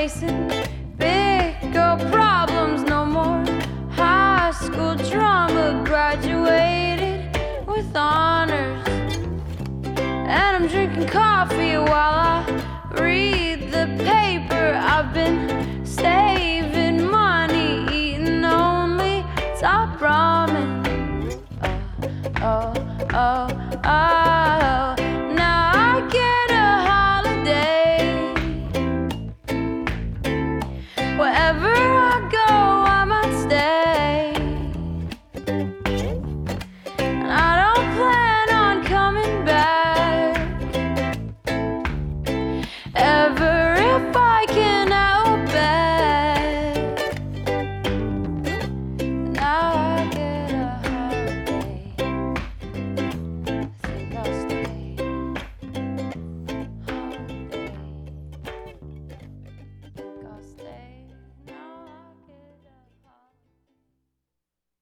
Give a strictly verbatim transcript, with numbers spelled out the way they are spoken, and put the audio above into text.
facing big girl problems no more. High school drama, graduated with honors, and I'm drinking coffee while I read the paper. I've been saving money, eating only top ramen. Oh, oh, oh, oh.